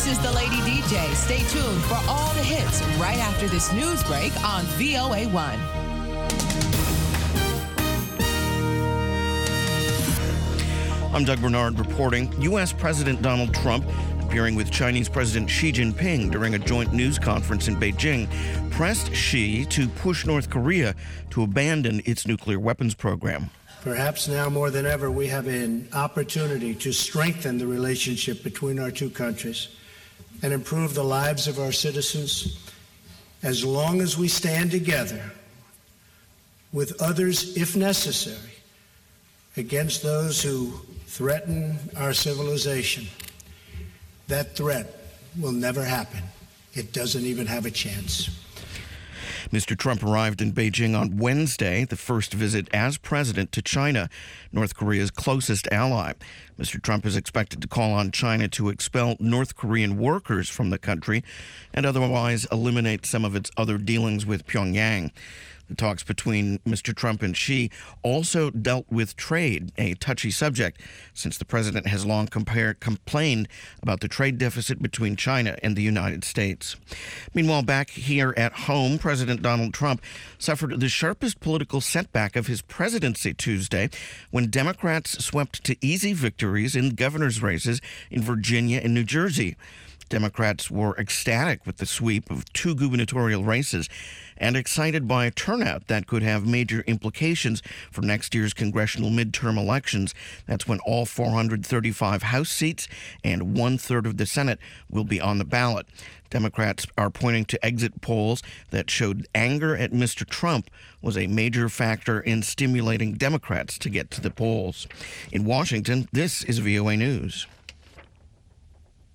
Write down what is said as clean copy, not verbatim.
This is the Lady DJ. Stay tuned for all the hits right after this news break on VOA1. I'm Doug Bernard reporting. U.S. President Donald Trump, appearing with Chinese President Xi Jinping during a joint news conference in Beijing, pressed Xi to push North Korea to abandon its nuclear weapons program. Perhaps now more than ever, we have an opportunity to strengthen the relationship between our two countries and improve the lives of our citizens as long as we stand together with others, if necessary, against those who threaten our civilization. That threat will never happen. It doesn't even have a chance. Mr. Trump arrived in Beijing on Wednesday, the first visit as president to China, North Korea's closest ally. Mr. Trump is expected to call on China to expel North Korean workers from the country and otherwise eliminate some of its other dealings with Pyongyang. The talks between Mr. Trump and Xi also dealt with trade, a touchy subject, since the president has long complained about the trade deficit between China and the United States. Meanwhile, back here at home, President Donald Trump suffered the sharpest political setback of his presidency Tuesday when Democrats swept to easy victories in governor's races in Virginia and New Jersey. Democrats were ecstatic with the sweep of two gubernatorial races and excited by a turnout that could have major implications for next year's congressional midterm elections. That's when all 435 House seats and one-third of the Senate will be on the ballot. Democrats are pointing to exit polls that showed anger at Mr. Trump was a major factor in stimulating Democrats to get to the polls. In Washington, this is VOA News.